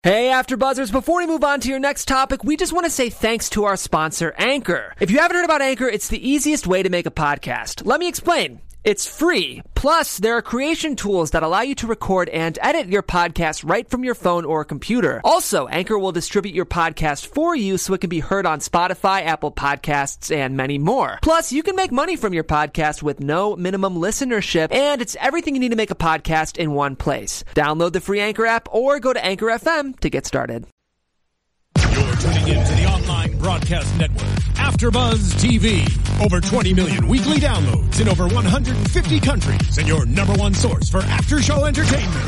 Hey, AfterBuzzers, before we move on to your next topic, we just want to say thanks to our sponsor, Anchor. If you haven't heard about Anchor, it's the easiest way to make a podcast. Let me explain. It's free. Plus, there are creation tools that allow you to record and edit your podcast right from your phone or computer. Also, Anchor will distribute your podcast for you so it can be heard on Spotify, Apple Podcasts, and many more. Plus, you can make money from your podcast with no minimum listenership, and it's everything you need to make a podcast in one place. Download the free Anchor app or go to Anchor FM to get started. You're tuning in to the online broadcast network, AfterBuzz TV. Over 20 million weekly downloads in over 150 countries, and your number one source for after-show entertainment.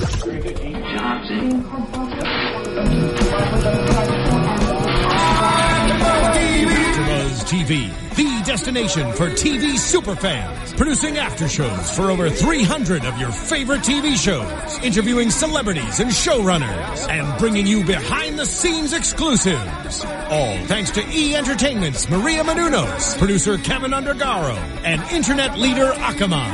AfterBuzz TV, the destination for TV superfans, producing aftershows for over 300 of your favorite TV shows, interviewing celebrities and showrunners, and bringing you behind-the-scenes exclusives. All thanks to E! Entertainment's Maria Menounos, producer Kevin Undergaro, and internet leader Akamai.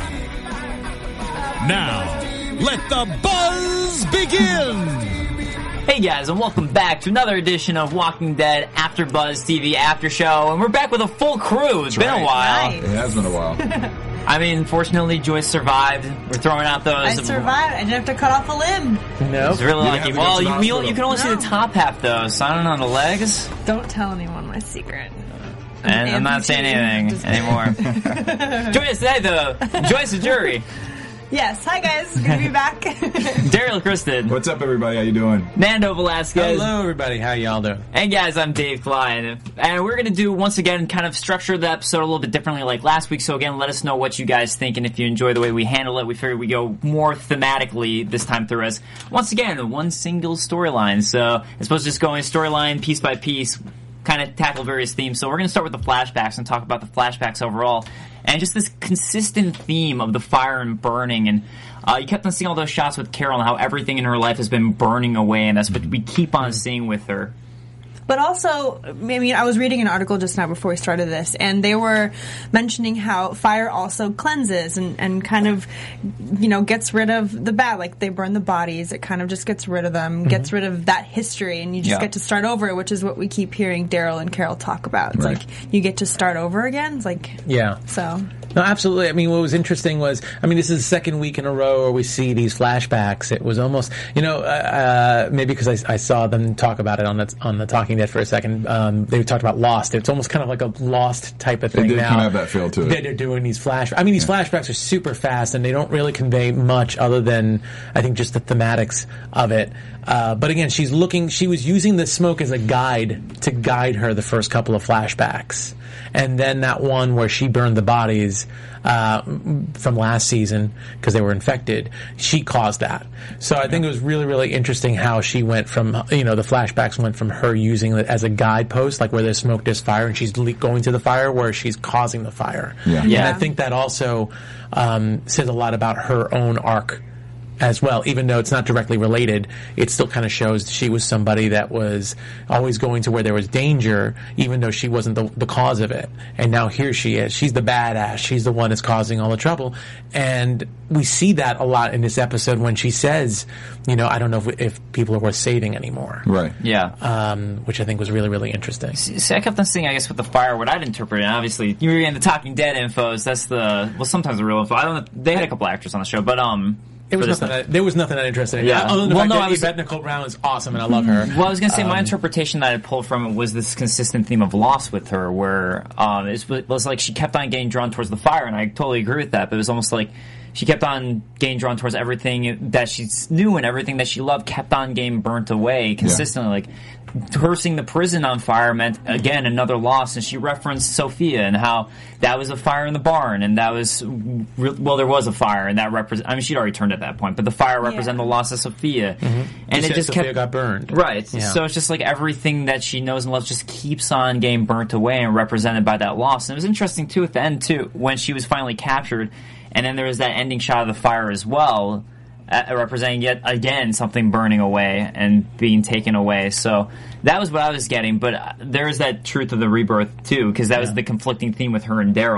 Now, let the buzz begin! Hey guys, and welcome back to another edition of Walking Dead After Buzz TV After Show, and we're back with a full crew. It's been a while. Nice. It has been a while. I mean, fortunately, Joyce survived. We're throwing out those. I survived. I didn't have to cut off a limb. No. It's really lucky. Well, you can only see the top half, though, so I don't know, the legs. Don't tell anyone my secret. And I'm not saying anything anymore. Join us today, though, Joyce the Jury. Yes, hi guys, good to be back. Daryl Kristen. What's up, everybody? How you doing? Nando Velasquez. Hello, everybody. How y'all doing? And guys, I'm Dave Klein. And we're going to do, once again, kind of structure the episode a little bit differently like last week. So again, let us know what you guys think, and if you enjoy the way we handle it. We figured we go more thematically this time through as, once again, one single storyline. So as opposed to just going storyline piece by piece, kind of tackle various themes. So we're going to start with the flashbacks and talk about the flashbacks overall. And just this consistent theme of the fire and burning. And you kept on seeing all those shots with Carol and how everything in her life has been burning away. And that's what we keep on seeing with her. But also, I mean, I was reading an article just now before we started this, and they were mentioning how fire also cleanses and kind of, you know, gets rid of the bad. Like, they burn the bodies, it kind of just gets rid of them, gets rid of that history, and you just get to start over, which is what we keep hearing Daryl and Carol talk about. It's like, you get to start over again. It's like, so... No, absolutely. I mean, what was interesting was, I mean, this is the second week in a row where we see these flashbacks. It was almost, you know, maybe because I saw them talk about it on the Talking Dead for a second. They talked about Lost. It's almost kind of like a Lost type of thing. It did now. kind of have that feel to it. They're doing these flashbacks. I mean, these flashbacks are super fast, and they don't really convey much other than, I think, just the thematics of it. But again, she was using the smoke as a guide to guide her the first couple of flashbacks. And then that one where she burned the bodies from last season because they were infected, she caused that. So I think it was really, really interesting how she went from, you know, the flashbacks went from her using it as a guidepost, like where there's smoke, there's fire, and she's going to the fire, where she's causing the fire. Yeah. And I think that also says a lot about her own arc as well. Even though it's not directly related, it still kind of shows she was somebody that was always going to where there was danger, even though she wasn't the cause of it. And now here she is. She's the badass. She's the one that's causing all the trouble. And we see that a lot in this episode when she says, you know, I don't know if people are worth saving anymore. Right. Yeah. Which I think was really, really interesting. See, I kept on seeing, I guess, with the fire, what I'd interpret, and obviously, you were getting the Talking Dead infos, that's sometimes the real info. I don't know, they had a couple actors on the show, but, there was nothing that interested in. Yeah. Other than the fact that Yvette Nicole Brown is awesome, and I love her. Well, I was going to say, my interpretation that I pulled from it was this consistent theme of loss with her, where it was like she kept on getting drawn towards the fire, and I totally agree with that, but it was almost like she kept on getting drawn towards everything that she knew and everything that she loved kept on getting burnt away consistently. Like, her seeing the prison on fire meant, again, another loss, and she referenced Sophia and how that was a fire in the barn, and that was, well, there was a fire, and that I mean, she'd already turned at that point, but the fire represented the loss of Sophia. And it just Sophia got burned. Right. Yeah. So it's just like everything that she knows and loves just keeps on getting burnt away and represented by that loss. And it was interesting, too, at the end, too, when she was finally captured, and then there was that ending shot of the fire as well, representing yet again something burning away and being taken away. So that was what I was getting, but there is that truth of the rebirth too, because that was the conflicting theme with her and Daryl.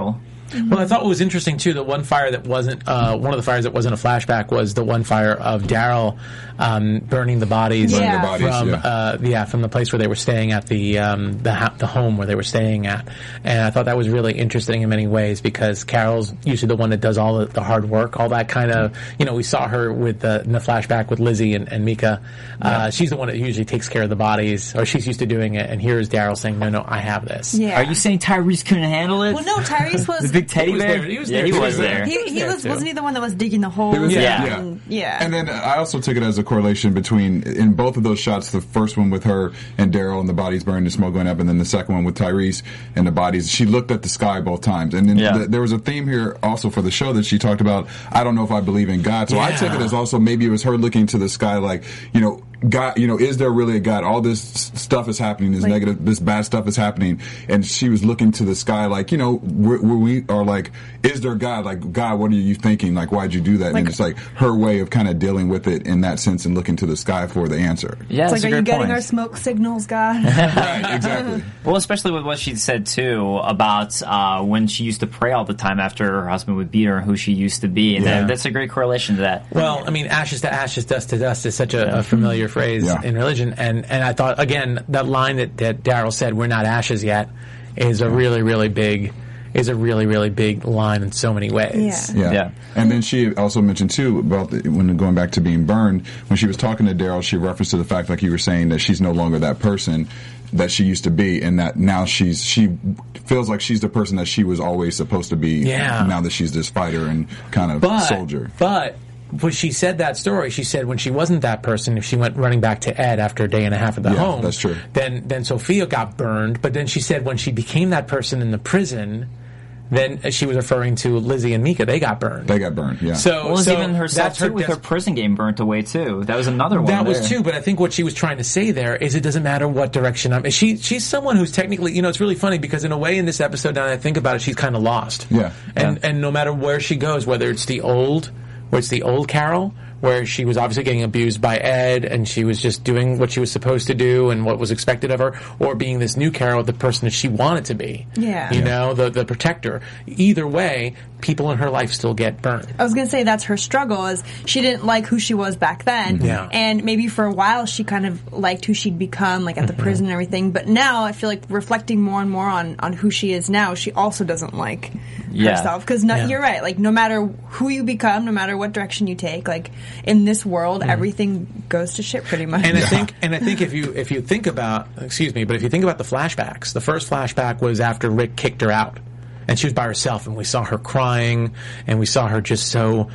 Well, I thought what was interesting too, the one fire that wasn't one of the fires that wasn't a flashback was the one fire of Daryl burning the bodies, Burning the bodies, from the place where they were staying at, the home where they were staying at. And I thought that was really interesting in many ways because Carol's usually the one that does all the hard work, all that kind of, we saw her with in the flashback with Lizzie and Mika. She's the one that usually takes care of the bodies, or she's used to doing it, and here's Daryl saying, no, I have this. Yeah. Are you saying Tyrese couldn't handle it? Well, no, Tyrese was... The big teddy bear? He was Yeah, there. he was there. He wasn't he the one that was digging the hole? He was there, Yeah. And then I also took it as a correlation between, in both of those shots, the first one with her and Daryl and the bodies burning, the smoke going up, and then the second one with Tyrese and the bodies, she looked at the sky both times. And then there was a theme here also for the show that she talked about, I don't know if I believe in God. So I took it as also maybe it was her looking to the sky like, God, is there really a God? All this stuff is happening, this negative, this bad stuff is happening, and she was looking to the sky like, where we are like, is there God? Like, God, what are you thinking? Like, why'd you do that? And it's like her way of kind of dealing with it in that sense and looking to the sky for the answer. Yeah, it's that's like, a are you great getting point. our smoke signals, God? Right, exactly. Well, especially with what she said, too, about when she used to pray all the time after her husband would beat her and who she used to be. And that's a great correlation to that. Well, I mean, ashes to ashes, dust to dust is such a familiar phrase in religion. And I thought, again, that line that Daryl said, we're not ashes yet, is a really, really big line in so many ways. Yeah. And then she also mentioned too about when going back to being burned, when she was talking to Daryl, she referenced to the fact, like you were saying, that she's no longer that person that she used to be, and that now she feels like she's the person that she was always supposed to be. Now that she's this fighter and kind of soldier. But when she said that story, she said when she wasn't that person, if she went running back to Ed after a day and a half at the home, that's true. Then Sophia got burned. But then she said when she became that person in the prison, then she was referring to Lizzie and Mika. They got burned. Yeah. So even herself too, with her prison game burnt away too. That was another one. That was too. But I think what she was trying to say there is it doesn't matter what direction I'm. She's someone who's technically, it's really funny because in a way in this episode, now that I think about it, she's kind of lost. And no matter where she goes, whether it's the old Carol, where she was obviously getting abused by Ed and she was just doing what she was supposed to do and what was expected of her, or being this new Carol, the person that she wanted to be. The protector. Either way, people in her life still get burned. I was going to say that's her struggle, is she didn't like who she was back then. And maybe for a while she kind of liked who she'd become, like at the prison and everything. But now I feel like reflecting more and more on who she is now, she also doesn't like herself. Because you're right, like no matter who you become, no matter what direction you take, like in this world, everything goes to shit pretty much. And I think if you think about, if you think about the flashbacks, the first flashback was after Rick kicked her out, and she was by herself, and we saw her crying, and we saw her just so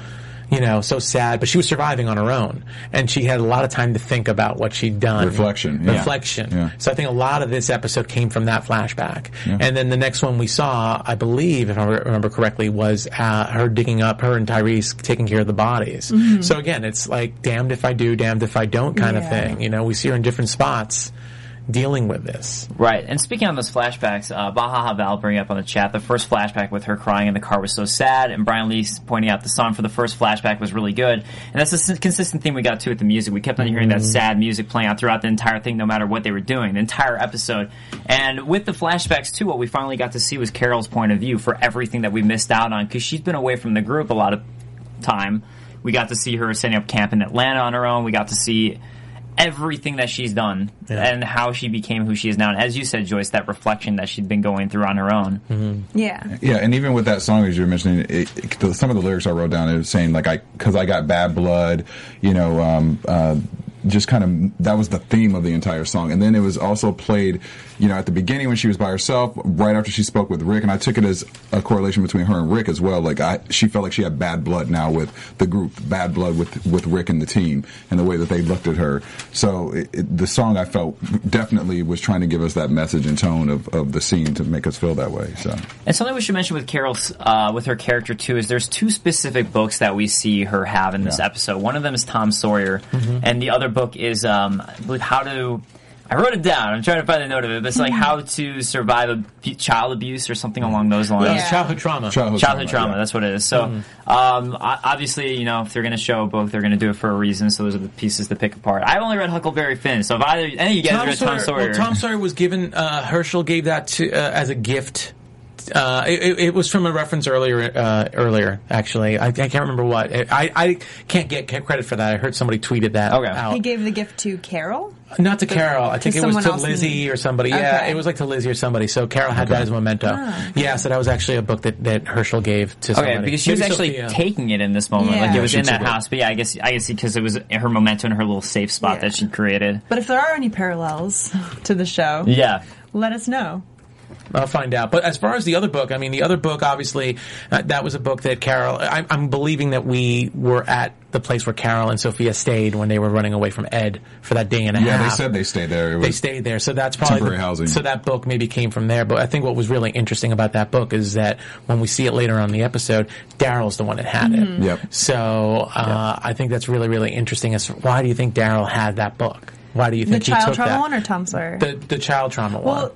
sad, but she was surviving on her own, and she had a lot of time to think about what she'd done. Reflection. Yeah. So I think a lot of this episode came from that flashback. And then the next one we saw, I believe, if I remember correctly, was her digging up, her and Tyrese taking care of the bodies. So again, it's like damned if I do, damned if I don't kind of thing. We see her in different spots dealing with this. Right. And speaking on those flashbacks, Baha Val bringing up on the chat, the first flashback with her crying in the car was so sad, and Brian Lee's pointing out the song for the first flashback was really good. And that's a consistent theme we got to with the music. We kept on hearing that sad music playing out throughout the entire thing, no matter what they were doing, the entire episode. And with the flashbacks, too, what we finally got to see was Carol's point of view for everything that we missed out on, because she's been away from the group a lot of time. We got to see her setting up camp in Atlanta on her own. We got to see everything that she's done and how she became who she is now. And as you said, Joyce, that reflection that she'd been going through on her own. Yeah, and even with that song, as you were mentioning, some of the lyrics I wrote down, it was saying, like, because I got bad blood, just kind of, that was the theme of the entire song. And then it was also played, at the beginning when she was by herself, right after she spoke with Rick, and I took it as a correlation between her and Rick as well. Like, she felt like she had bad blood now with the group, bad blood with Rick and the team, and the way that they looked at her. So the song, I felt, definitely was trying to give us that message and tone of the scene to make us feel that way. So, and something we should mention with Carol's, with her character too, is there's two specific books that we see her have in this episode. One of them is Tom Sawyer, and the other book is, I believe, I wrote it down. I'm trying to find the note of it, but it's like how to survive child abuse or something along those lines. Childhood trauma. Childhood trauma. That's what it is. So, obviously, if they're going to show a book, they're going to do it for a reason. So those are the pieces to pick apart. I've only read Huckleberry Finn, so if any of you guys read Tom Sawyer, Tom Sawyer was given. Herschel gave that to as a gift It was from a reference earlier. Actually, I can't remember what. I can't get credit for that. I heard somebody tweeted that. Okay. out. He gave the gift to Carol? Not to Carol. I think it was to Lizzie or somebody. Okay. Yeah, it was like to Lizzie or somebody. So Carol had that as a memento. Yeah, so that was actually a book that Herschel gave to somebody. Okay, because she was actually taking it in this moment. Yeah. Like it was in that took it. house. But yeah, I guess because it was her memento and her little safe spot that she created. But if there are any parallels to the show, let us know. I'll find out. But as far as the other book, I mean, the other book, obviously, that was a book that Carol... I'm believing that we were at the place where Carol and Sophia stayed when they were running away from Ed for that day and a half. Yeah, they said they stayed there. They stayed there. So that's probably... temporary housing. So that book maybe came from there. But I think what was really interesting about that book is that when we see it later on in the episode, Daryl's the one that had it. Yep. So I think that's really, really interesting. Why do you think Daryl had that book? Why do you think he took that? The child trauma one or Tom Sawyer? The child trauma one. Well,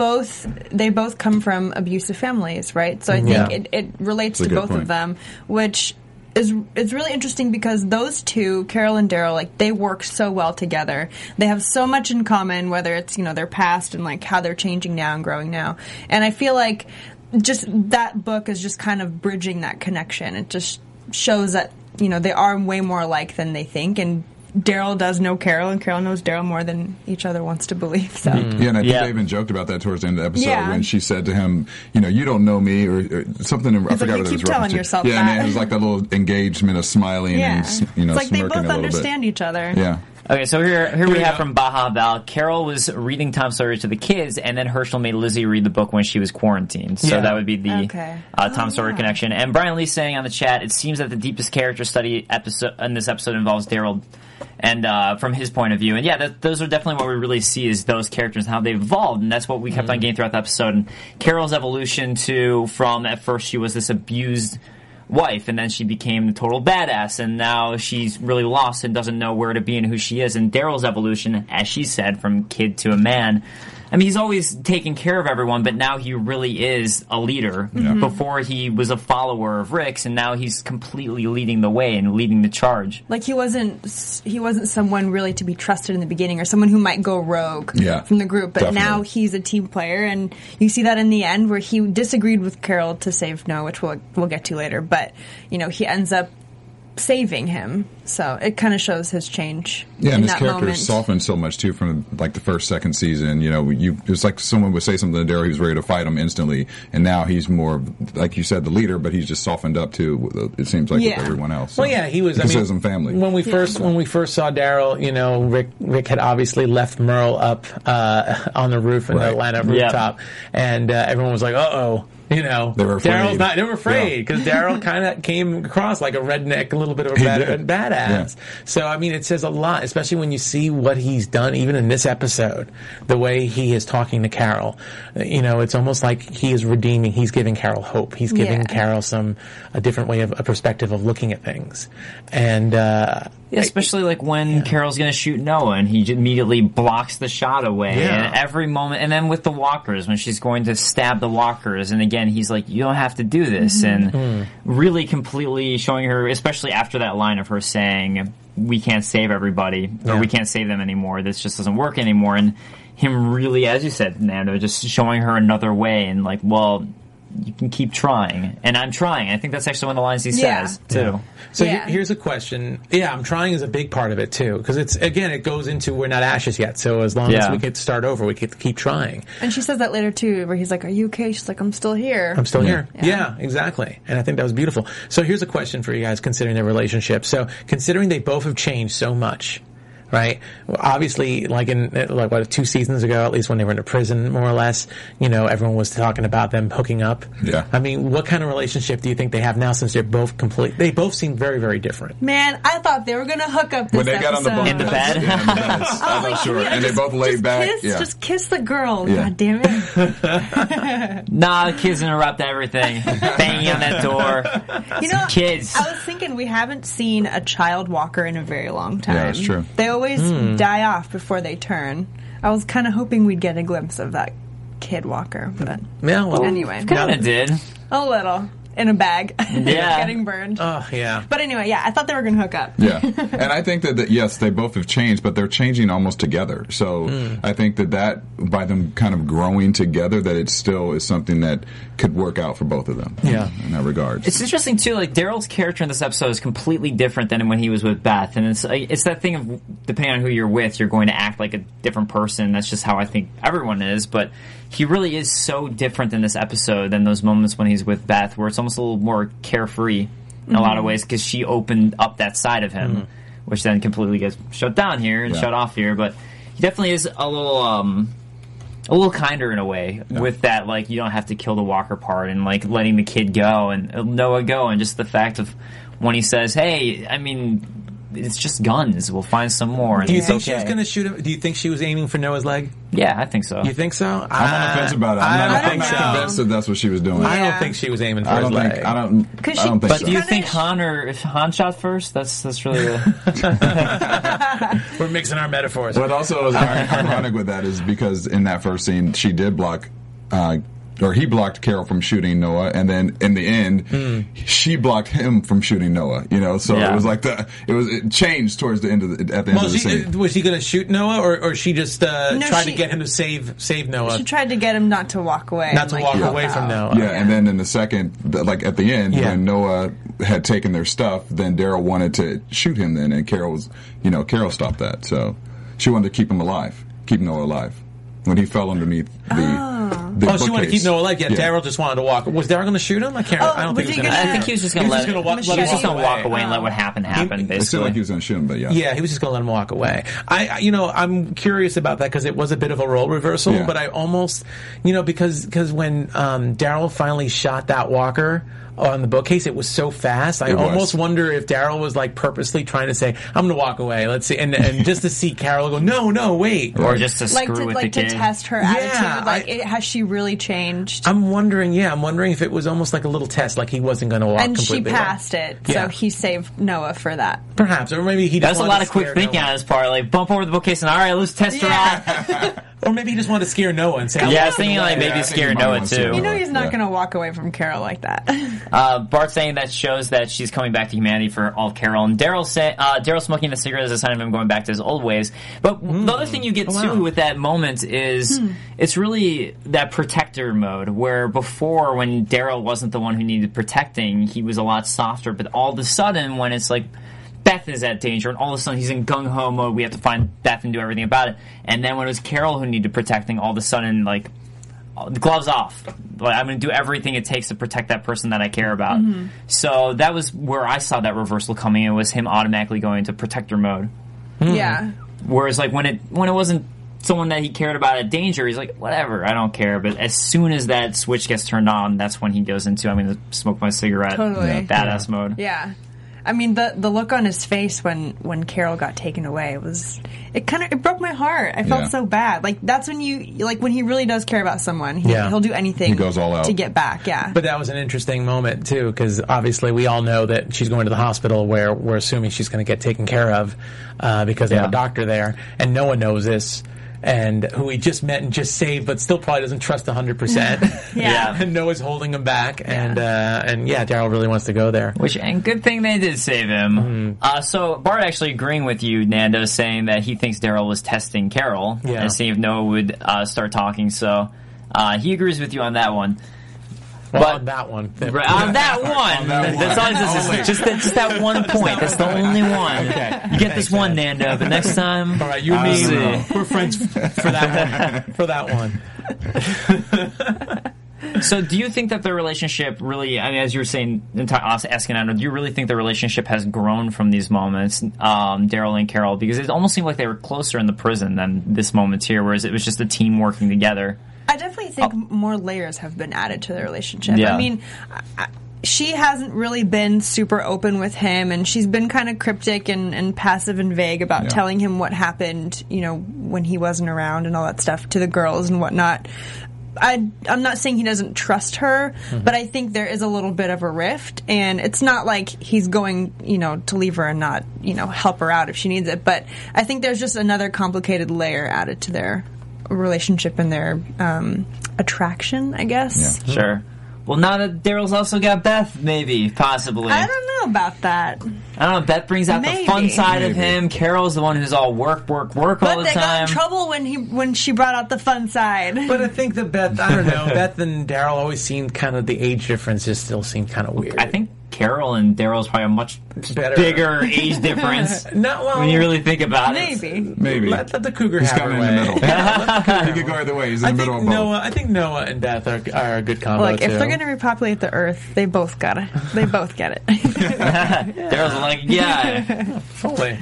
they both come from abusive families, right? So I think it relates to both of them, which is really interesting because those two, Carol and Daryl, like they work so well together. They have so much in common, whether it's their past and like how they're changing now and growing now. And I feel like just that book is just kind of bridging that connection. It just shows that they are way more alike than they think, and Daryl does know Carol, and Carol knows Daryl more than each other wants to believe. So yeah, and I think they even joked about that towards the end of the episode when she said to him, you don't know me, or something. I forgot what it was. You keep telling yourself that. And it was like that little engagement of smiling and it's like smirking they both a little understand bit. each other. Yeah. Okay, so here we have from Baja Val. Carol was reading Tom Sawyer to the kids, and then Herschel made Lizzie read the book when she was quarantined. So that would be the Tom Sawyer connection. And Brian Lee saying on the chat, it seems that the deepest character study in this episode involves Daryl, and from his point of view. And those are definitely what we really see is those characters and how they've evolved, and that's what we kept on getting throughout the episode. And Carol's evolution from at first she was this abused wife, and then she became the total badass, and now she's really lost and doesn't know where to be and who she is. And Daryl's evolution, as she said, from kid to a man. I mean, he's always taken care of everyone, but now he really is a leader. Before he was a follower of Rick's, and now he's completely leading the way and leading the charge. Like he wasn't someone really to be trusted in the beginning, or someone who might go rogue from the group. But now he's a team player, and you see that in the end where he disagreed with Carol to save Noah, which we'll get to later. But he ends up saving him, so it kind of shows his change. Yeah, and his that character moment. softened so much too from like the first, second season. It's like someone would say something to Daryl, he was ready to fight him instantly, and now he's more, like you said, the leader, but he's just softened up too. It seems like with everyone else. So. Well, yeah, he was. He says him family. When we first saw Daryl, Rick had obviously left Merle up on the roof in the Atlanta rooftop, and everyone was like, "Uh-oh." They were afraid. They were afraid because Daryl kind of came across like a redneck, a little bit of a badass. Yeah. So, I mean, it says a lot, especially when you see what he's done, even in this episode, the way he is talking to Carol. It's almost like he is redeeming. He's giving Carol hope. He's giving Carol a different way of a perspective of looking at things. And, especially like when Carol's going to shoot Noah and he immediately blocks the shot away. Yeah. And every moment, and then with the walkers, when she's going to stab the walkers, and again, he's like, you don't have to do this. And really completely showing her, especially after that line of her saying, we can't save everybody, or we can't save them anymore, this just doesn't work anymore. And him really, as you said, Nando, just showing her another way and like, well, you can keep trying, and I'm trying. I think that's actually one of the lines he says too. Yeah. So here's a question. Yeah, I'm trying is a big part of it too, because it goes into we're not ashes yet. So as long as we get to start over, we get to keep trying. And she says that later too, where he's like, "Are you okay?" She's like, "I'm still here. I'm still here." Yeah, exactly. And I think that was beautiful. So here's a question for you guys, considering their relationship. So considering they both have changed so much. Right? Obviously, like 2 seasons ago, at least when they were in a prison, more or less, everyone was talking about them hooking up. Yeah. I mean, what kind of relationship do you think they have now since they're both they both seem very, very different? Man, I thought they were going to hook up this when they got on the bunk in the bed. Yeah, in the bed. I'm not sure. And they both laid back. Just kiss the girl. Yeah. God damn it. Nah, the kids interrupt everything. Banging on that door. Kids. I was thinking we haven't seen a child walker in a very long time. Yeah, that's true. They always die off before they turn. I was kind of hoping we'd get a glimpse of that kid walker, but anyway, kind of did a little. in a bag, Yeah. getting burned. Oh, yeah. But anyway, I thought they were going to hook up. Yeah, and I think that yes, they both have changed, but they're changing almost together. So I think that by them kind of growing together, that it still is something that could work out for both of them. Yeah. In that regard. It's interesting too. Like Daryl's character in this episode is completely different than when he was with Beth, and it's that thing of depending on who you're with, you're going to act like a different person. That's just how I think everyone is. But he really is so different in this episode than those moments when he's with Beth, where it's almost a little more carefree in a lot of ways because she opened up that side of him, which then completely gets shut down here and shut off here. But he definitely is a little kinder in a way with that, like, you don't have to kill the Walker part and, like, letting the kid go and Noah go, and just the fact of when he says, hey, I mean, it's just guns. We'll find some more. Do you think she was going to shoot him? Do you think she was aiming for Noah's leg? Yeah, I think so. You think so? I'm on the fence about it. I'm not convinced that that's what she was doing. I don't think she was aiming for his leg. I don't think But so. do you think Han shot first? That's really We're mixing our metaphors. What also is ironic with that is because in that first scene, she did block, or he blocked Carol from shooting Noah, and then in the end, she blocked him from shooting Noah. You know, so it was like it changed towards the end of the scene. Was he going to shoot Noah, or she just tried to get him to save Noah? She tried to get him not to walk away. Not to walk away from Noah. Yeah, and then in the second, like at the end, when Noah had taken their stuff, then Daryl wanted to shoot him then, and Carol stopped that. So she wanted to keep him alive, keep Noah alive. When he fell underneath the she wanted to keep Noah alive. Yeah, Daryl just wanted to walk. Was Daryl going to shoot him? I don't think he was going to shoot him. I think he was just going to let him walk away and let what happened happen, basically. It seemed like he was going to shoot him, but yeah, he was just going to let him walk away. I'm curious about that because it was a bit of a role reversal, but I almost, because when Daryl finally shot that Walker on the bookcase, it was so fast. I almost wonder if Daryl was like purposely trying to say, "I'm going to walk away." Let's see, and just to see Carol go, "No, wait," or just to screw with the kid, to test her attitude. Has she really changed? I'm wondering if it was almost like a little test, like he wasn't going to walk. And completely she passed it, so he saved Noah for that. Perhaps, or maybe he. That's a lot of quick thinking on his part. Like bump over the bookcase and all right, let's test her out. Or maybe he just wanted to scare Noah and say, I was thinking like maybe scare Noah too. He's not going to walk away from Carol like that. Bart's saying that shows that she's coming back to humanity for all of Carol, and Daryl smoking the cigarette is a sign of him going back to his old ways. But the other thing you get too with that moment is it's really that protector mode, where before when Daryl wasn't the one who needed protecting, he was a lot softer, but all of a sudden when it's like Beth is at danger, and all of a sudden he's in gung-ho mode. We have to find Beth and do everything about it. And then when it was Carol who needed protecting, all of a sudden, like, the gloves off. Like, I'm going to do everything it takes to protect that person that I care about. So that was where I saw that reversal coming. It was him automatically going into protector mode. Yeah. Whereas, like, when it wasn't someone that he cared about at danger, he's like, whatever, I don't care. But as soon as that switch gets turned on, that's when he goes into, I'm going to smoke my cigarette. Totally. Badass mode. Yeah. I mean, the look on his face when Carol got taken away it broke my heart. I felt so bad. Like, that's when when he really does care about someone, he'll do anything. He goes all out to get back. Yeah. But that was an interesting moment too, because obviously we all know that she's going to the hospital where we're assuming she's going to get taken care of because they have a doctor there, and no one knows this. And who he just met and just saved, but still probably doesn't trust 100%. And Noah's holding him back, and Daryl really wants to go there. And good thing they did save him. So Bart actually agreeing with you, Nando, saying that he thinks Daryl was testing Carol and seeing if Noah would start talking. So he agrees with you on that one. On that one. On that one. That's all just that one point. That's the only one. Okay. You get this one, Nando, but next time... All right, you and me, we're friends for that one. So do you think that the relationship really, I mean, as you were saying, asking Nando, do you really think the relationship has grown from these moments, Daryl and Carol? Because it almost seemed like they were closer in the prison than this moment here, whereas it was just a team working together. I definitely think more layers have been added to the relationship. Yeah. I mean, she hasn't really been super open with him, and she's been kind of cryptic and passive and vague about telling him what happened, when he wasn't around and all that stuff to the girls and whatnot. I'm not saying he doesn't trust her, but I think there is a little bit of a rift, and it's not like he's going, to leave her and not, help her out if she needs it. But I think there's just another complicated layer added to their relationship and their attraction, I guess. Yeah. Sure. Well, now that Daryl's also got Beth, maybe, possibly. I don't know about that. I don't know. Beth brings out the fun side of him. Carol's the one who's all work all the time. But they got in trouble when she brought out the fun side. But I think that Beth, I don't know, Beth and Daryl always seemed kind of, the age differences still seemed kind of weird. I think Carol and Daryl's probably a much bigger age difference when you really think about it. Maybe. Let the cougar have her way. In the middle. He could go either way. He's in the middle of both. I think Noah and Beth are a good combo. Look, if they're going to repopulate the Earth, they both get it. Daryl's a lucky guy. Fully.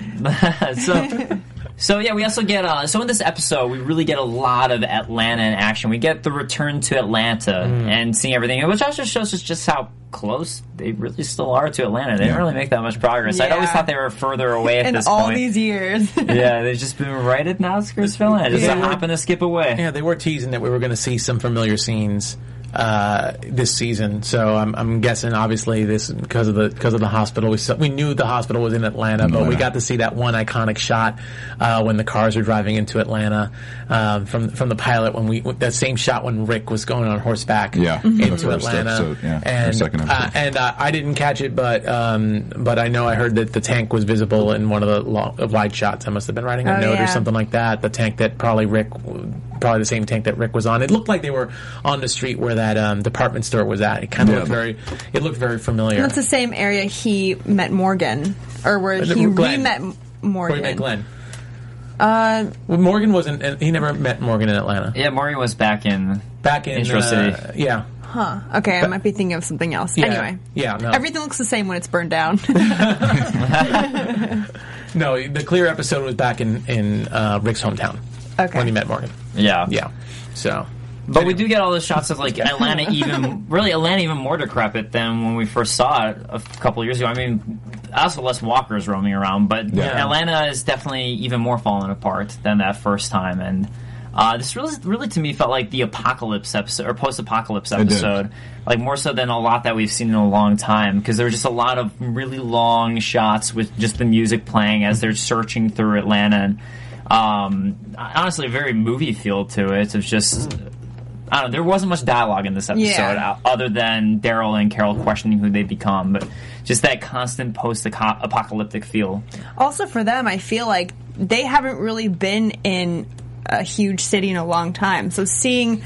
So yeah, we also get, so in this episode, we really get a lot of Atlanta in action. We get the return to Atlanta and seeing everything, which also shows us just how close they really still are to Atlanta. They didn't really make that much progress. I'd always thought they were further away at this point. In all these years. Yeah, they've just been right at the outskirts of Atlanta, just a hop and a skip away. Yeah, they were teasing that we were going to see some familiar scenes this season, so I'm guessing obviously this because of the hospital. We knew the hospital was in Atlanta, but we got to see that one iconic shot when the cars were driving into Atlanta from the pilot, that same shot when Rick was going on horseback into Atlanta. And I didn't catch it, but I know I heard that the tank was visible in one of the wide shots. I must have been writing a note or something like that. The tank that probably the same tank that Rick was on. It looked like they were on the street where that department store was at. It kind of looked very familiar. That's the same area he met Morgan, or where he re-met Morgan. Or he met Glenn. Morgan wasn't. He never met Morgan in Atlanta. Yeah, Morgan was back in Intro City. Yeah. Huh. Okay, I might be thinking of something else. Yeah, anyway. Yeah. No. Everything looks the same when it's burned down. No, the clear episode was back in Rick's hometown. Okay. When he met Morgan. Yeah. Yeah. So. But we do get all those shots of like Atlanta even more decrepit than when we first saw it a couple of years ago. I mean, also less walkers roaming around, but Atlanta is definitely even more falling apart than that first time. And this really to me felt like the apocalypse episode or post-apocalypse episode, like more so than a lot that we've seen in a long time, because there were just a lot of really long shots with just the music playing as they're searching through Atlanta. And honestly, a very movie feel to it. It's just. I don't know, there wasn't much dialogue in this episode other than Daryl and Carol questioning who they become, but just that constant post-apocalyptic feel. Also for them, I feel like they haven't really been in a huge city in a long time. So seeing,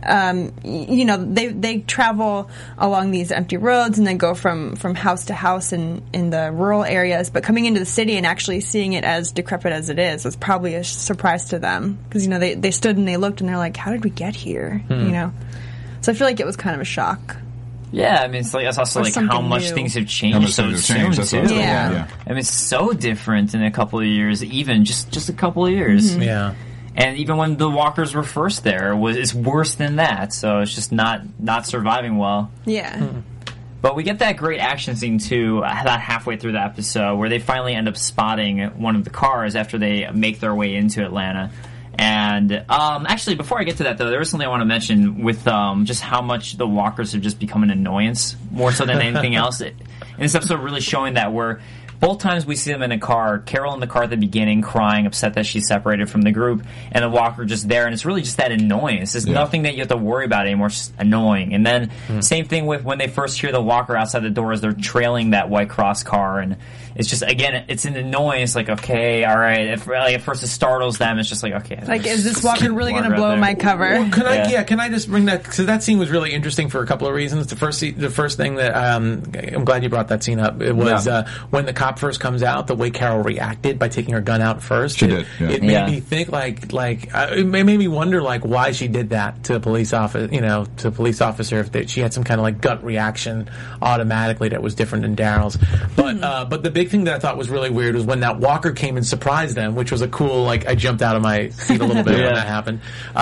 they travel along these empty roads and then go from house to house in the rural areas. But coming into the city and actually seeing it as decrepit as it is was probably a surprise to them. Because, they stood and they looked and they're like, how did we get here? So I feel like it was kind of a shock. Yeah, I mean, it's also like how much things have changed so soon, too. Yeah. I mean, it's so different in a couple of years, even just a couple of years. Mm-hmm. Yeah. And even when the walkers were first there, it's worse than that. So it's just not surviving well. Yeah. But we get that great action scene, too, about halfway through the episode, where they finally end up spotting one of the cars after they make their way into Atlanta. And actually, before I get to that, though, there was something I want to mention with just how much the walkers have just become an annoyance, more so than anything else. In this episode, really showing that both times we see them in a car, Carol in the car at the beginning crying, upset that she's separated from the group, and the walker just there, and it's really just that annoyance. There's nothing that you have to worry about anymore, it's just annoying. And then same thing with when they first hear the walker outside the door as they're trailing that White Cross car, and it's just, again, it's an annoyance, like, okay, all right. At first it startles them, it's just like, okay. Like, is this walker really going to blow my cover? Well, can I just bring that, because that scene was really interesting for a couple of reasons. The first thing that, I'm glad you brought that scene up, it was when the cop first comes out, the way Carol reacted by taking her gun out first. She did. Yeah. It made me think it made me wonder why she did that to a police officer. To a police officer, if she had some kind of gut reaction automatically that was different than Daryl's. But the big thing that I thought was really weird was when that walker came and surprised them, which was a cool. I jumped out of my seat a little bit when that happened.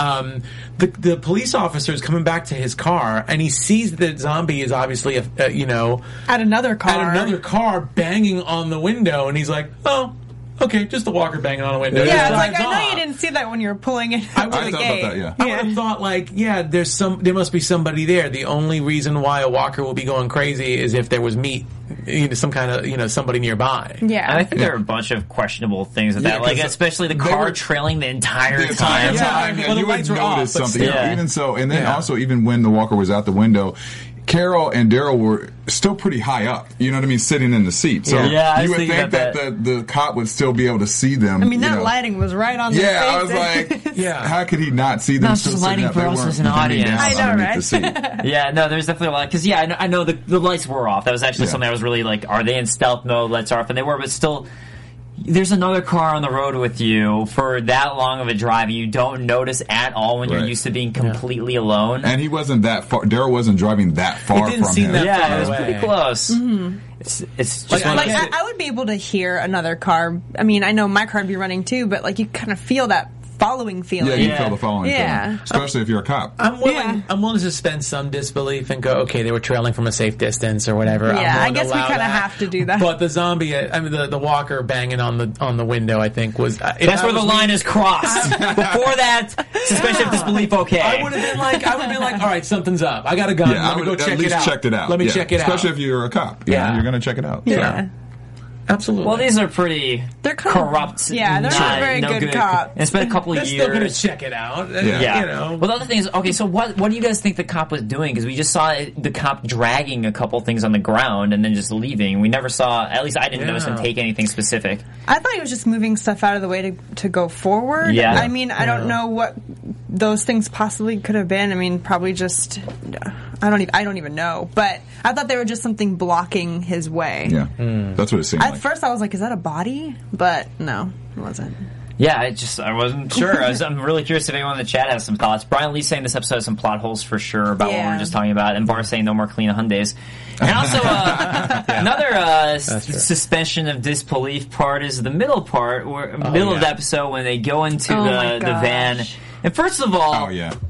The police officer is coming back to his car and he sees that zombie is obviously at another car banging on the window, and he's like, oh, okay, just the walker banging on a window. Yeah, it's like, I know you didn't see that when you were pulling it I to the gate. About that, yeah. I would have thought, there must be somebody there. The only reason why a walker will be going crazy is if there was meat, some kind of, somebody nearby. Yeah. And I think there are a bunch of questionable things with that, especially the car trailing the entire time. Well, you would notice something. Even so, and then also, even when the walker was out the window, Carol and Daryl were still pretty high up. You know what I mean? Sitting in the seat. So I you would think that the cop would still be able to see them. I mean, that lighting was right on their face. I was like, how could he not see them? Not just lighting for us as an audience. I know, right? There's definitely a lot. Because, I know the lights were off. That was actually something I was really like, are they in stealth mode? Lights are off. And they were, but still... There's another car on the road with you for that long of a drive, and you don't notice at all when you're used to being completely alone. And he wasn't that far. Daryl wasn't driving that far from him. It was pretty close. Mm-hmm. It's just I would be able to hear another car. I mean, I know my car would be running too, but like you kind of feel that following feeling. Yeah, you feel the following feeling. Especially if you're a cop. I'm willing to suspend some disbelief and go, okay, they were trailing from a safe distance or whatever. Yeah, I guess we kind of have to do that. But the zombie, the walker banging on the window, I think was... That's where the line is crossed. Before that, suspension of disbelief, okay. I would have been like, all right, something's up. I got a gun. Let me go check it out. At least checked it out. Let me check it out. Especially if you're a cop. Yeah. You're going to check it out. Yeah. Absolutely. Well, these are pretty corrupt. corrupt. Yeah, they're not very good cops. It's been a couple of years. They're still going to check it out. Yeah. You know. Well, the other thing is, okay, so what do you guys think the cop was doing? Because we just saw the cop dragging a couple things on the ground and then just leaving. We never saw, at least I didn't notice him take anything specific. I thought he was just moving stuff out of the way to go forward. Yeah. I mean, I don't know what those things possibly could have been. I mean, probably just... I don't even know, but I thought they were just something blocking his way. Yeah, that's what it seemed like. At first, I was like, "Is that a body?" But no, it wasn't. Yeah, I wasn't sure. I'm really curious if anyone in the chat has some thoughts. Brian Lee saying this episode has some plot holes for sure about what we were just talking about, and Bar saying no more clean Hyundais. And also, another suspension of disbelief part is the middle part, middle of the episode when they go into the van. And first of all,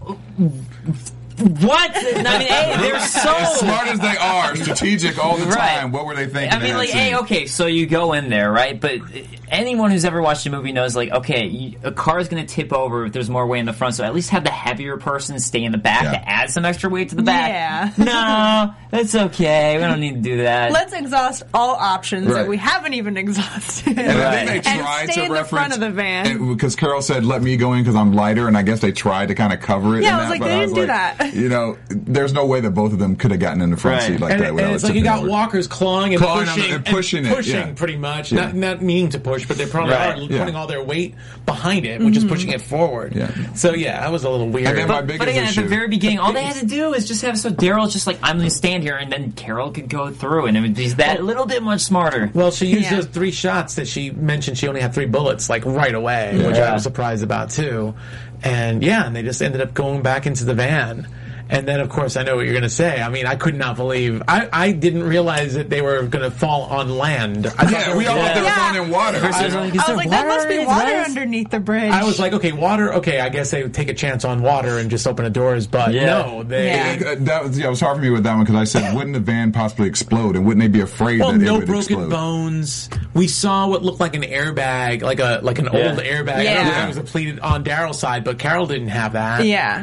what? I mean, they're so... As smart as they are, strategic all the time, what were they thinking? I mean, okay, so you go in there, right? But anyone who's ever watched a movie knows, like, okay, a car is going to tip over if there's more weight in the front, so at least have the heavier person stay in the back to add some extra weight to the back. Yeah. No, that's okay. We don't need to do that. Let's exhaust all options that we haven't even exhausted. And then they tried stay to in the front of the van. Because Carol said, let me go in because I'm lighter, and I guess they tried to kind of cover it. Yeah, I was like, they didn't do that. You know, there's no way that both of them could have gotten in the front seat like that. And it's like you got walkers clawing and pushing it, pretty much. Not meaning to push, but they're probably putting all their weight behind it, which is pushing it forward. Yeah. So that was a little weird. And then but again, at the very beginning, all they had to do is just have Daryl's just like, I'm going to stand here, and then Carol could go through, and it would be that little bit much smarter. Well, she used those 3 shots that she mentioned. She only had 3 bullets, like right away, which I was surprised about too. And and they just ended up going back into the van. And then, of course, I know what you're going to say. I mean, I could not believe... I didn't realize that they were going to fall on land. We all thought they were falling in water. I was like, that must be water underneath the bridge. I was like, okay, water. Okay, I guess they would take a chance on water and just open the doors. But no, they... It was hard for me with that one because I said, wouldn't the van possibly explode? And wouldn't they be afraid that it would explode? No broken bones. We saw what looked like an airbag, like an old airbag. Yeah. I don't know if it was depleted on Daryl's side, but Carol didn't have that. Yeah.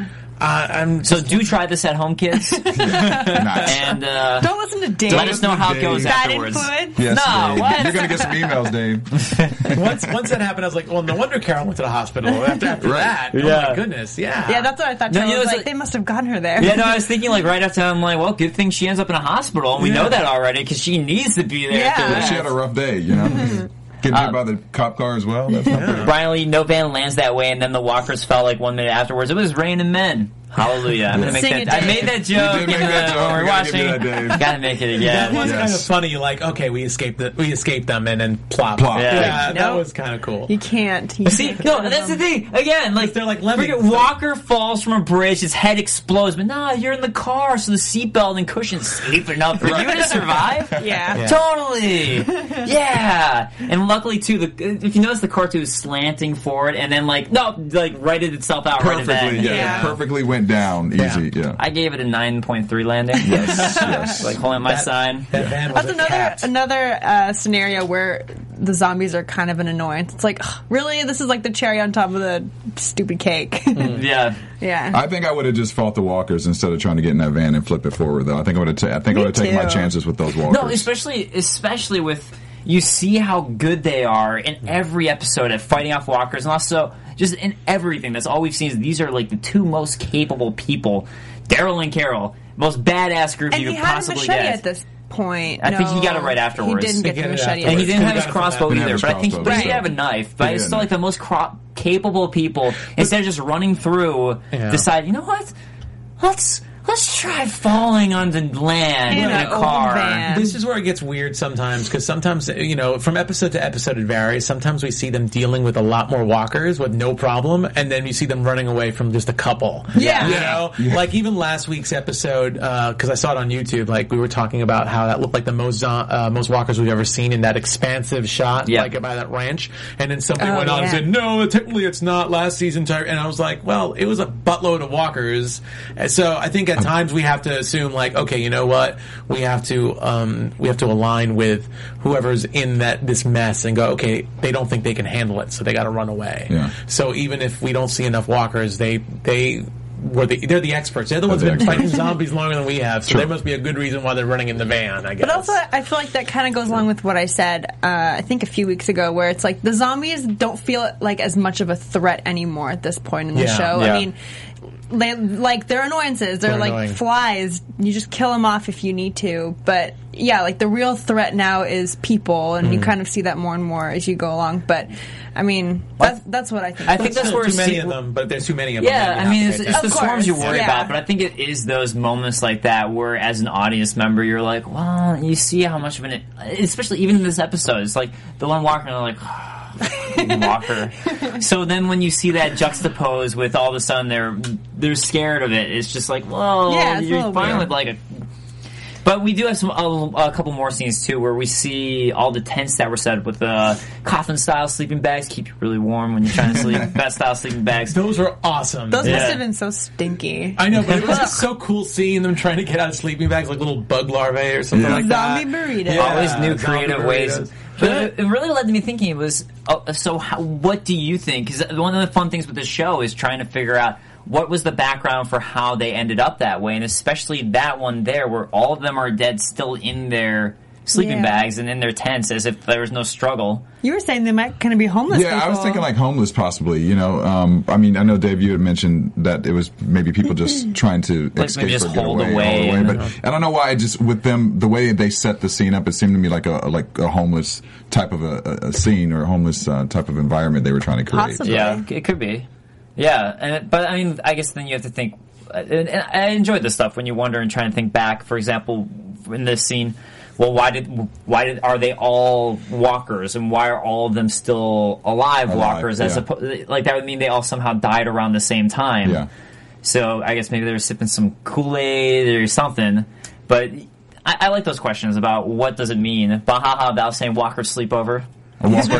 So do try this at home, kids. Nice. And don't listen to Dave. Let us know how it goes afterwards. Yes, no, Dave. what? You're going to get some emails, Dave. Once that happened, I was like, well, no wonder Carol went to the hospital after that. Oh, my goodness. Yeah. Yeah, that's what I thought. I was like, they must have gotten her there. Yeah, no, I was thinking, like, right after, I'm like, well, good thing she ends up in a hospital. And we know that already because she needs to be there. Yeah. She had a rough day, you know? Getting hit by the cop car as well. That's not pretty. Brian Lee, no van lands that way, and then the walkers fell like 1 minute afterwards. It was raining men. Hallelujah. I'm gonna make that. I made that joke. You did make that joke. We're watching. Gotta make it again. That was kind of funny. You're like, okay, we escaped them, and then plop. Yeah, that was kind of cool. You can't. See, that's the thing. Again, like they're like lemmings. Walker falls from a bridge, his head explodes, but no, you're in the car, so the seatbelt and cushion's safe enough for you to survive. Yeah. Totally. Yeah. And luckily too, if you notice, the car too is slanting forward, and then righted itself out perfectly. Right then. Yeah. Perfectly went down easy. Yeah. I gave it a 9.3 landing. Yes. Like holding my sign. That van was That's another scenario where the zombies are kind of an annoyance. It's like, really, this is like the cherry on top of the stupid cake. Yeah. Yeah. I think I would have just fought the walkers instead of trying to get in that van and flip it forward. Though I think I would have taken my chances with those walkers. No, especially with. you see how good they are in every episode at fighting off walkers, and also just in everything. That's all we've seen. Is these are like the two most capable people, Daryl and Carol, most badass group you could possibly get. And he had a machete at this point. I think he got it right afterwards. He didn't get the machete. And he didn't have his crossbow either, but I think he Right. did have a knife. But it's still like the most capable people, instead of just running through, decide, you know what? Let's try falling onto land in a car. This is where it gets weird sometimes, because sometimes, from episode to episode it varies. Sometimes we see them dealing with a lot more walkers with no problem, and then you see them running away from just a couple. Yeah. Like even last week's episode, because I saw it on YouTube, like we were talking about how that looked like the most walkers we've ever seen in that expansive shot, like by that ranch. And then somebody went on and said, no, technically it's not last season. And I was like, well, it was a buttload of walkers. And so I think at times we have to assume, like, okay, you know what, we have to align with whoever's in this mess and go, okay, they don't think they can handle it, so they got to run away. Yeah. So even if we don't see enough walkers, they're the experts. They're the ones that have been fighting zombies longer than we have, so there must be a good reason why they're running in the van, I guess. But also, I feel like that kind of goes along with what I said, I think a few weeks ago, where it's like the zombies don't feel like as much of a threat anymore at this point in the show. Yeah. I mean, they're annoyances. They're like annoying. flies. You just kill them off if you need to. But yeah, like the real threat now is people, and you kind of see that more and more as you go along. But I mean, that's what I think. I think that's where too many of them, but there's too many of them. Yeah, I mean, it's the swarms you worry yeah. about, but I think it is those moments like that where, as an audience member, you're like, well, you see how much of an, especially even in this episode, it's like the one walker, and they're like, Walker. So then when you see that juxtaposed with all of a sudden they're scared of it, it's just like, well, you're fine with like a. But we do have a couple more scenes too, where we see all the tents that were set up with the coffin-style sleeping bags, keep you really warm when you're trying to sleep. Best-style sleeping bags. Those are awesome. Those must have been so stinky. I know, but it was just so cool seeing them trying to get out of sleeping bags like little bug larvae or something like that. Zombie burritos. Yeah, Always new creative ways. But it really led me thinking, what do you think? Because one of the fun things with this show is trying to figure out what was the background for how they ended up that way, and especially that one there where all of them are dead still in their sleeping bags and in their tents as if there was no struggle. You were saying they might kind of be homeless people. I was thinking like homeless possibly, I mean, I know, Dave, you had mentioned that it was maybe people just trying to escape just or get hold away, away. but I don't know why, just with them, the way they set the scene up, it seemed to me like a homeless type of a scene or a homeless type of environment they were trying to create. Possibly. Yeah, it could be. Yeah, but I mean, I guess then you have to think, and I enjoyed this stuff when you wonder and try and think back, for example, in this scene, well, why are they all walkers, and why are all of them still alive walkers? As like that would mean they all somehow died around the same time. Yeah. So I guess maybe they were sipping some Kool-Aid or something. But I like those questions about what does it mean. Bahaha, thou saying walker sleepover. A walker.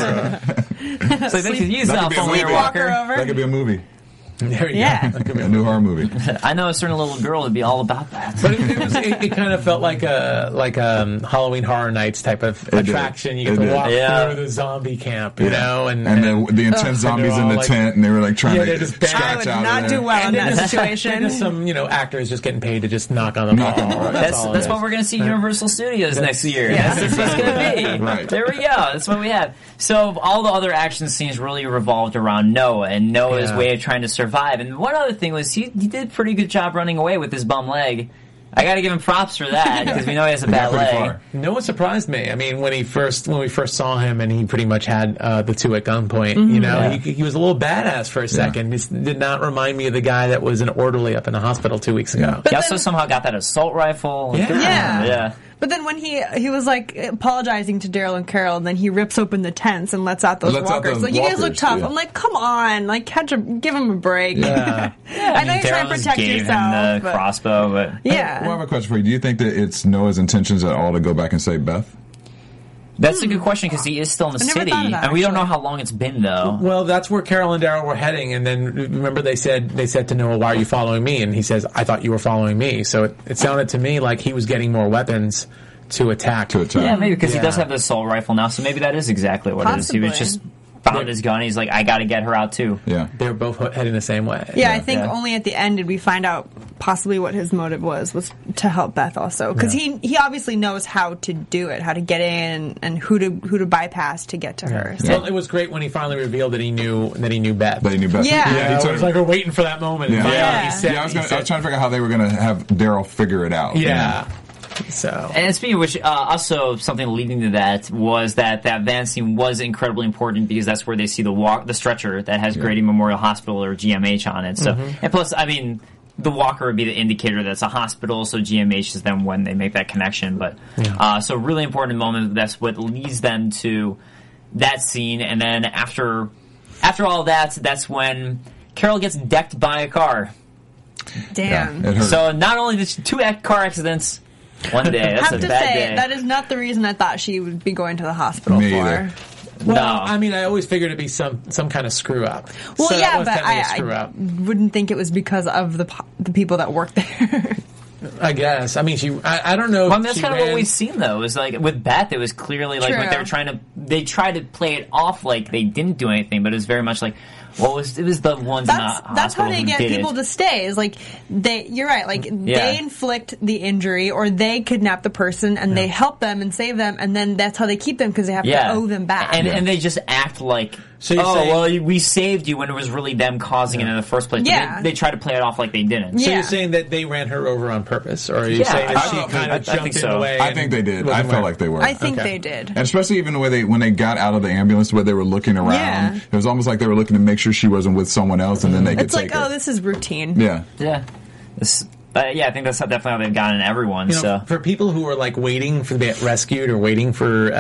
So they could use that could be a movie. walker. That could be a movie. There you Yeah. go. That could be A new horror movie. I know a certain little girl would be all about that. But it kind of felt like a Halloween Horror Nights type of attraction. You get to walk through the zombie camp, you know, and the intense zombies in the tent, and they were like trying to scratch out. I would not do well in that situation. And there's some actors just getting paid to just knock on the wall. That's what we're going to see at Universal Studios next year. That's what it's going to be. Right. There we go. That's what we have. So all the other action scenes really revolved around Noah and Noah's way of trying to survive. And one other thing was he did a pretty good job running away with his bum leg. I got to give him props for that because we know he has a bad leg. Noah surprised me. I mean, when we first saw him and he pretty much had the two at gunpoint, he was a little badass for a second. He did not remind me of the guy that was an orderly up in the hospital 2 weeks ago. He also somehow got that assault rifle. Yeah. But then when he was like apologizing to Daryl and Carol, and then he rips open the tents and lets out those walkers. Like, you guys look tough. I'm like, come on, like give him a break. Yeah. I know you're trying to protect yourself. Him the crossbow, but yeah. Well, I have a question for you. Do you think that it's Noah's intentions at all to go back and save Beth? That's a good question because he is still in the city, and we don't know how long it's been though. Well, that's where Carol and Daryl were heading, and then remember they said to Noah, "Why are you following me?" And he says, "I thought you were following me." So it sounded to me like he was getting more weapons to attack. Yeah, maybe because he does have the assault rifle now, so maybe that is exactly what it is. He was just found his gun. He's like, I got to get her out too. Yeah, they're both heading the same way. Yeah, I think only at the end did we find out possibly what his motive was to help Beth also, because he obviously knows how to do it, how to get in and who to bypass to get to her. So. Well, it was great when he finally revealed that he knew Beth. That he knew Beth. Yeah. It was like we're waiting for that moment. Yeah. Yeah. I was trying to figure out how they were going to have Daryl figure it out. Yeah. So, and speaking of which, also something leading to that was that van scene was incredibly important because that's where they see the stretcher that has Grady Memorial Hospital or GMH on it. So, and plus, I mean, the walker would be the indicator that's a hospital, so GMH is then when they make that connection. But so really important moment. That's what leads them to that scene, and then after all that, that's when Carol gets decked by a car. Damn. Yeah, so not only did she 2 car accidents. One day. That's a bad day. That is not the reason I thought she would be going to the hospital Me for. either. well, No. I mean, I always figured it'd be some kind of screw up. Well, so yeah, that was but definitely a screw I up. wouldn't think it was because of the people that work there. I guess. I mean, I don't know. Well, I if mean, that's she kind of what ran- we've seen, though. Is like with Beth, it was clearly like True. they tried to play it off like they didn't do anything, but it was very much like, well, it was the ones in the hospital That's how they who get did people it. to stay. Is like you're right. Like they inflict the injury or they kidnap the person and they help them and save them, and then that's how they keep them because they have to owe them back. And they just act like, So you're saying- well, we saved you when it was really them causing it in the first place. But Yeah. they try to play it off like they didn't. So Yeah. you're saying that they ran her over on purpose, or are you Yeah, saying that I she think- kind I of think jumped in so. the way? I think they did. I felt like they were. I think Okay. they did. And especially even the way when they got out of the ambulance, the way they were looking around, Yeah. it was almost like they were looking to make sure she wasn't with someone else, and then they could It's like, take her. oh, this is routine. Yeah. Yeah. I think that's definitely how they've gotten everyone. You know, So for people who are like waiting to get rescued or waiting for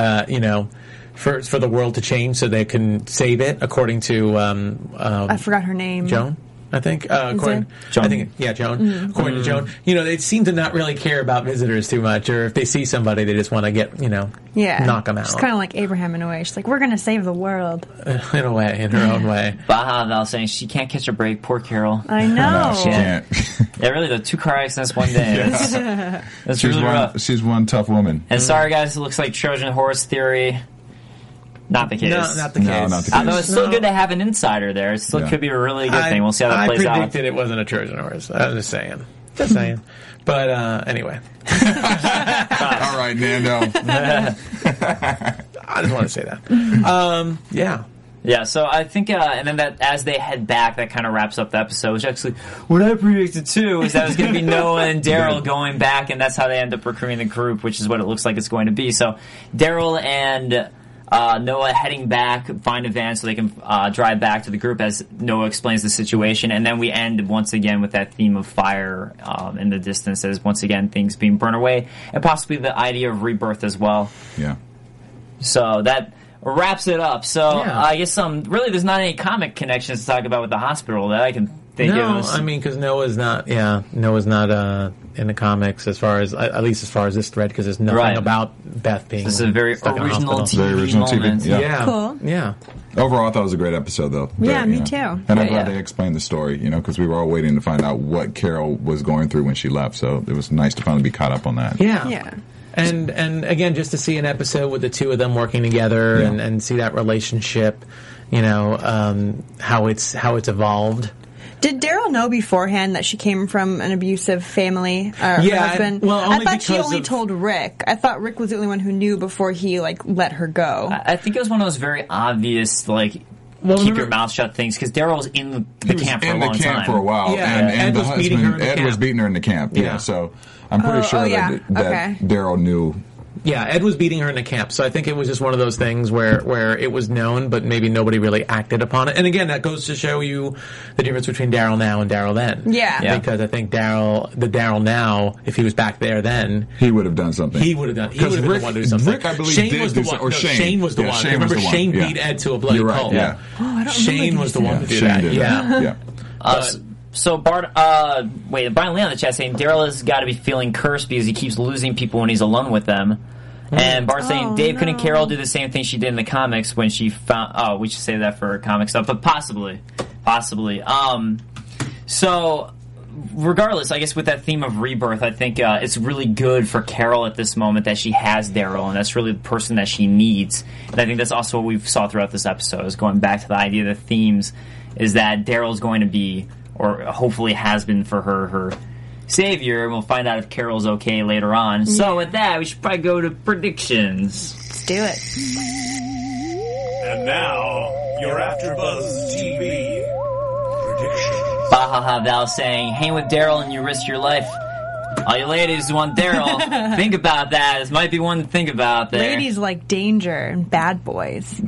for the world to change so they can save it, according to I forgot her name. Joan, I think. According, Joan. I think, yeah, Joan. According to Joan, they seem to not really care about visitors too much, or if they see somebody, they just want to get, knock them out. She's kind of like Abraham in a way. She's like, we're going to save the world. in a way, in her own way. Baha Val saying she can't catch a break. Poor Carol. I know. No, she can't. Yeah, really, the 2 car accidents one day. That's really rough. She's one tough woman. And sorry, guys, it looks like Trojan horse theory. Not the case. No, not the case. No, not the case. Although it's still good to have an insider there. It still could be a really good thing. We'll see how that plays I out. predicted it wasn't a Trojan horse. I was just saying. Just saying. But anyway. All right, Nando. I just want to say that. Yeah. Yeah, so I think, and then that as they head back, that kind of wraps up the episode. Which actually, what I predicted too is that it was going to be Noah and Daryl going back, and that's how they end up recruiting the group, which is what it looks like it's going to be. So Daryl and Noah heading back, find a van so they can drive back to the group as Noah explains the situation, and then we end once again with that theme of fire in the distance, as once again things being burned away, and possibly the idea of rebirth as well. Yeah. So that wraps it up. So Yeah. I guess really there's not any comic connections to talk about with the hospital that I can think No, of. I mean, because Noah's not in the comics at least as far as this thread, because there's nothing Right. about Beth being This is a very stuck in a original hospital. TV Very original TV, moment. yeah. Yeah. Cool. Yeah. Overall, I thought it was a great episode, though. Yeah, me you know. too. And I'm Yeah, glad yeah. they explained the story, because we were all waiting to find out what Carol was going through when she left. So it was nice to finally be caught up on that. Yeah. Yeah. And again, just to see an episode with the two of them working together Yeah. and see that relationship, how it's evolved. Did Daryl know beforehand that she came from an abusive family? Her Yeah, husband? well, I only thought she because only of- told Rick. I thought Rick was the only one who knew before he let her go. I think it was one of those very obvious, keep remember- your mouth shut things, because Daryl was in the camp for a in the long camp time. for a while, Yeah, and Ed the was beating her in husband the Ed was camp. beating her in the camp. Yeah. Yeah, so I'm pretty sure yeah. that Okay. Daryl knew. Yeah, Ed was beating her in the camp, so I think it was just one of those things where it was known, but maybe nobody really acted upon it. And again, that goes to show you the difference between Daryl now and Daryl then. Yeah. Yeah. Because I think the Daryl now, if he was back there then, He would have done something. he would have been the one to do something. Rick, I believe, Shane did was the do one. some- or no, Shane. Shane was the Yeah, one. Shane Remember, was the one. Shane Yeah. beat Ed to a bloody You're right, pulp. yeah. Oh, I don't Shane remember was the these one to things. do Shane that. did Yeah. that. Yeah. So Brian Lee on the chat saying Daryl has got to be feeling cursed because he keeps losing people when he's alone with them. And Bart saying, Dave, couldn't Carol do the same thing she did in the comics when she found... Oh, we should save that for comic stuff, but possibly. So, regardless, I guess with that theme of rebirth, I think it's really good for Carol at this moment that she has Daryl, and that's really the person that she needs. And I think that's also what we saw throughout this episode, is going back to the idea of the themes, is that Daryl's going to be, or hopefully has been for her savior, and we'll find out if Carol's okay later on. So with that, we should probably go to predictions. Let's do it. And now, your AfterBuzz TV predictions. Bahaha Val saying, hang with Daryl and you risk your life. All you ladies who want Daryl, think about that. This might be one to think about there. Ladies like danger and bad boys.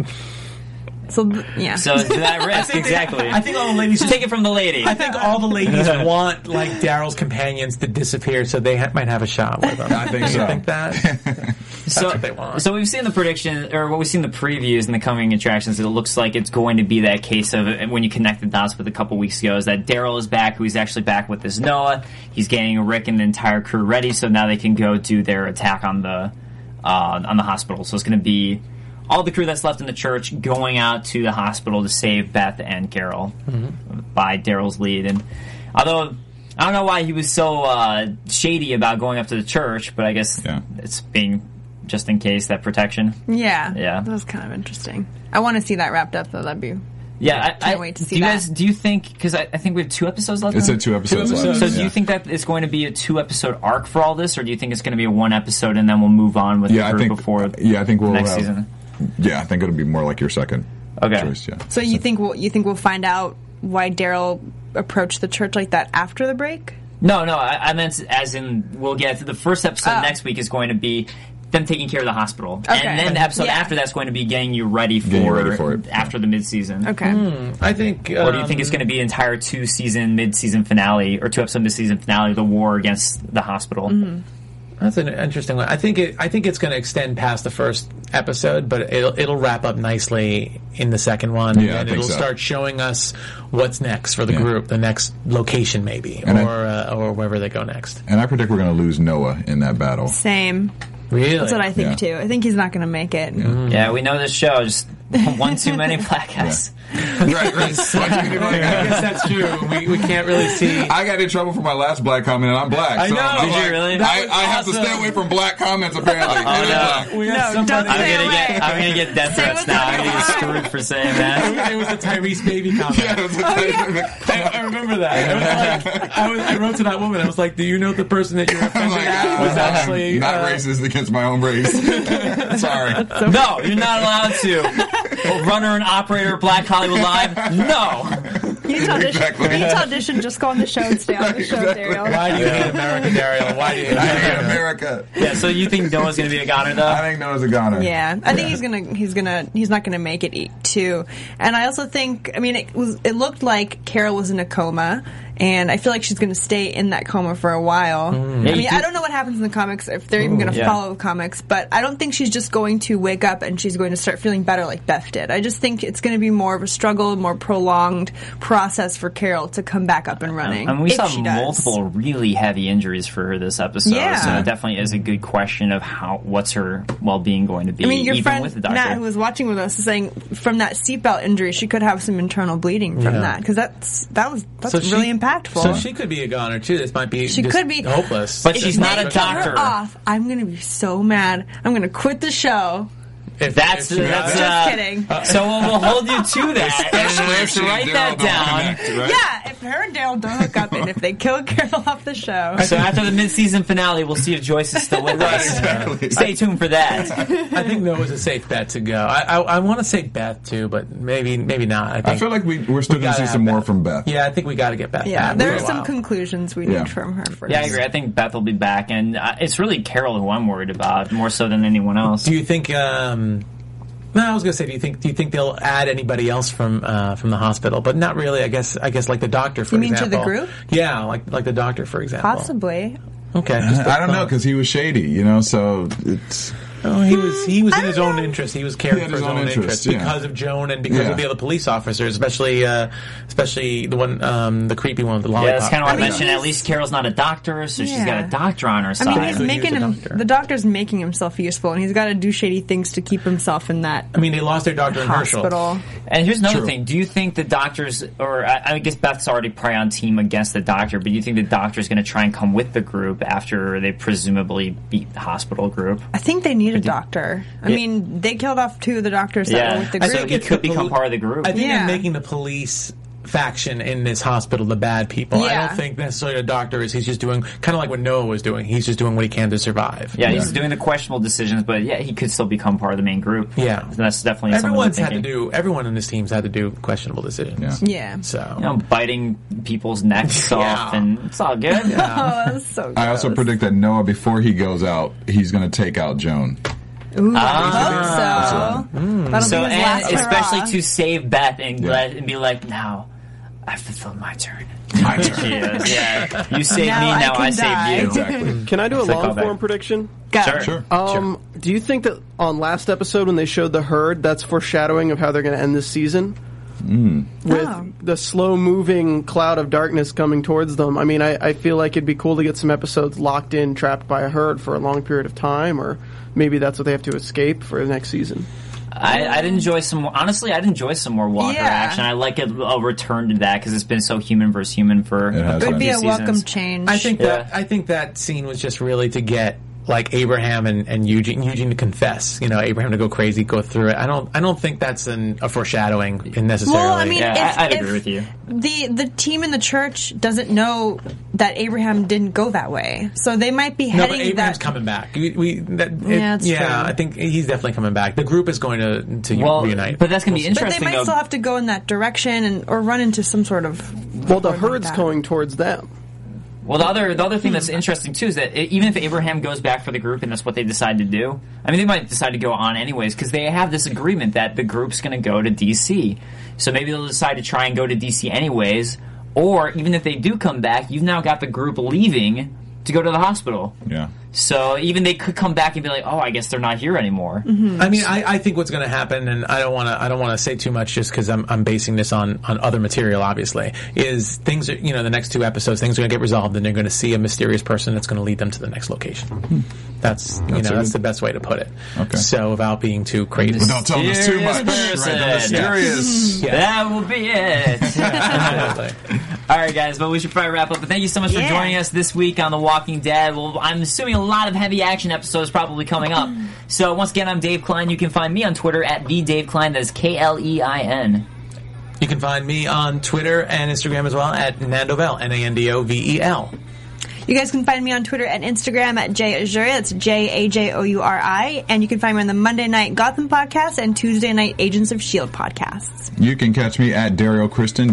So, yeah. So to that risk, exactly. I think all the ladies take it from the lady. I think all the ladies want like Daryl's companions to disappear, so they might have a shot with them. I think so. You think that? That's what they want. So we've seen the prediction, or what we've seen the previews and the coming attractions. It looks like it's going to be that case of when you connect the dots with a couple weeks ago, is that Daryl is back, who he's actually back with his Noah. He's getting Rick and the entire crew ready, so now they can go do their attack on the hospital. So it's going to be all the crew that's left in the church going out to the hospital to save Beth and Carol by Daryl's lead. And although I don't know why he was so shady about going up to the church, but I guess it's being just in case, that protection. Yeah. Yeah. That was kind of interesting. I want to see that wrapped up, though. That'd be... Yeah, I can't wait to see that. Do you think, because I think we have 2 episodes left? It's a 2 episodes left. So do you think that it's going to be a 2-episode arc for all this, or do you think it's going to be a 1 episode and then we'll move on with the group before I think we'll next season? Yeah, I think it'll be more like your second choice, yeah. So you think we'll find out why Daryl approached the church like that after the break? No, I meant as in we'll get to the first episode next week is going to be them taking care of the hospital. Okay. And then the episode after that's going to be getting you ready for it after the mid-season. Okay. I think... or do you think it's going to be an entire 2-season mid-season finale, or 2-episode mid-season finale, the war against the hospital? Mm-hmm. That's an interesting one. I think it's going to extend past the first episode, but it'll wrap up nicely in the second one, and it'll start showing us what's next for the group, the next location maybe, or wherever they go next. And I predict we're going to lose Noah in that battle. Same. Really? That's what I think too. I think he's not going to make it. Yeah, we know this show. Just one too many black guys. Right. I guess that's true. We can't really see. I got in trouble for my last black comment, and I'm black. I know. So Did you really? I have to stay away from black comments, apparently. I'm gonna get death threats now. I'm gonna get screwed for saying that. It was the Tyrese baby comment. Yeah, it was I remember that. It was like, I wrote to that woman. I was like, "Do you know the person that you're offended at was actually not racist against my own race?" Sorry. No, you're not allowed to. Runner and operator of Black Hollywood Live. No. You need to audition. Just go on the show and stay on the show, Daryl. Why do you hate America, Daryl? Why do you hate America? Yeah. So you think Noah's going to be a goner, though? I think Noah's a goner. Yeah, I think he's not gonna make it too. And I also think, it looked like Carol was in a coma. And I feel like she's going to stay in that coma for a while. I don't know what happens in the comics, if they're even going to follow the comics, but I don't think she's just going to wake up and she's going to start feeling better like Beth did. I just think it's going to be more of a struggle, more prolonged process for Carol to come back up and running. And we saw multiple really heavy injuries for her this episode, so it definitely is a good question of what's her well-being going to be, your even friend with the doctor. Matt, who was watching with us, is saying from that seatbelt injury, she could have some internal bleeding from that, because that's really impactful. So she could be a goner too. This might be hopeless. But she's not a doctor. Her off, I'm going to be so mad. I'm going to quit the show. That's just kidding. So we'll hold you to that. Write that down. Connect, right? Yeah, if her and Daryl don't hook up, and if they kill Carol off the show. So after the mid-season finale, we'll see if Joyce is still with us. Exactly. Stay tuned for that. I think Noah's a safe bet to go. I want to say Beth too, but maybe not. I feel like we're still going to see some more from Beth. Yeah, I think we got to get Beth back. There are some conclusions we need from her first. Yeah, I agree. I think Beth will be back, and it's really Carol who I'm worried about, more so than anyone else. Do you think... No, I was going to say, do you think they'll add anybody else from the hospital? But not really. I guess like the doctor, for example. You mean to the group? Yeah, like the doctor, for example. Possibly. Okay. I don't know, because he was shady, so it's... Oh, he was in his own interest. He was caring for his own interest because of Joan and because of the other police officers, especially the one, the creepy one with the lollipop. Yeah, that's kind of what I mentioned. At least Carol's not a doctor, so she's got a doctor on her side. The doctor's making himself useful, and he's got to do shady things to keep himself in that. They lost their doctor in hospital. Herschel. And here's another thing: do you think the doctors, or I guess Beth's already probably on team against the doctor, but do you think the doctor's going to try and come with the group after they presumably beat the hospital group? I think they need a doctor. They killed off 2 of the doctors that were with the group. So he could become part of the group. I think they're making the police faction in this hospital, the bad people. I Yeah. don't think necessarily the doctor is. He's just doing kind of like what Noah was doing. He's just doing what he can to survive. Yeah, he's doing the questionable decisions, but yeah, he could still become part of the main group. Yeah. So that's definitely Everyone in this team's had to do questionable decisions. Yeah. So biting people's necks off, and it's all good. Oh, that's so gross. I also predict that Noah, before he goes out, he's going to take out Joan. Ooh, I hope so. That'll So, be his last and especially hurrah. to save Beth and be like, now I've fulfilled my turn. My turn. She is, yeah. You saved Now me, I now can I die. saved you. Exactly. Can I do a It's a long callback. form prediction? Go. Sure. Do you think that on last episode when they showed the herd, that's foreshadowing of how they're going to end this season? With the slow-moving cloud of darkness coming towards them. I mean, I feel like it'd be cool to get some episodes locked in, trapped by a herd for a long period of time, or maybe that's what they have to escape for the next season. I'd enjoy some more. Honestly, I'd enjoy some more Walker Yeah. action. I like a return to that because it's been so human versus human for It has It would be few a seasons. welcome change. I think Yeah. I think that scene was just really to get like Abraham and Eugene to confess. Abraham to go crazy, go through it. I don't think that's a foreshadowing necessarily. Well, I mean, Yeah, I'd if agree with you. The team in the church doesn't know that Abraham didn't go that way, so they might be no, heading but Abraham's that. coming back. That's true. I think he's definitely coming back. The group is going to reunite. But that's going to be But interesting. they might though. still have to go in that direction or run into some sort of. Well, the like herd's that. going towards them. Well, the other thing that's interesting too is that even if Abraham goes back for the group and that's what they decide to do, I mean, they might decide to go on anyways because they have this agreement that the group's going to go to DC. So maybe they'll decide to try and go to DC anyways. Or even if they do come back, you've now got the group leaving to go to the hospital. Yeah. So even they could come back and be like, "Oh, I guess they're not here anymore." Mm-hmm. I mean, I think what's going to happen, and I don't want to say too much just because I'm basing this on other material. Obviously, is things are the next 2 episodes things are going to get resolved, and they're going to see a mysterious person that's going to lead them to the next location. That's that's the best way to put it. Okay. So without being too crazy, Don't tell us too much. Person. Right, the mysterious. Yeah. That will be it. All right, guys, but we should probably wrap up. But thank you so much for Yeah. joining us this week on The Walking Dead. Well, I'm assuming a lot of heavy action episodes probably coming up. So once again, I'm Dave Klein. You can find me on Twitter at @VDaveKlein. That is KLEIN. You can find me on Twitter and Instagram as well at Nandovel, Nandovel. You guys can find me on Twitter and Instagram at JAJouri. That's JAJOURI. And you can find me on the Monday Night Gotham podcast and Tuesday Night Agents of S.H.I.E.L.D. podcasts. You can catch me at Daryl Christon,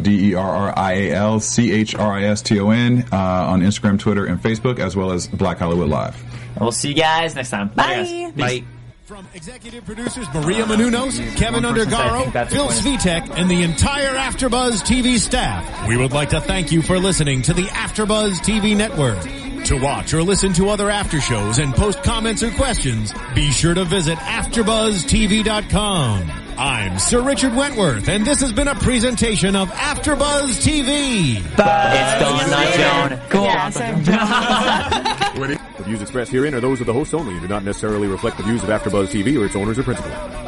DERRIALCHRISTON, on Instagram, Twitter, and Facebook, as well as Black Hollywood Live. And we'll see you guys next time. Bye. guys. Bye. From executive producers Maria Menounos, Kevin One person said, I Undergaro, think that's Phil a Svitek, and the entire AfterBuzz TV staff, we would like to thank you for listening to the AfterBuzz TV network. To watch or listen to other after shows and post comments or questions, be sure to visit AfterBuzzTV.com. I'm Sir Richard Wentworth, and this has been a presentation of AfterBuzz TV. It's gone, not Joan. Cool. Yeah, so The views expressed herein are those of the hosts only and do not necessarily reflect the views of AfterBuzz TV or its owners or principals.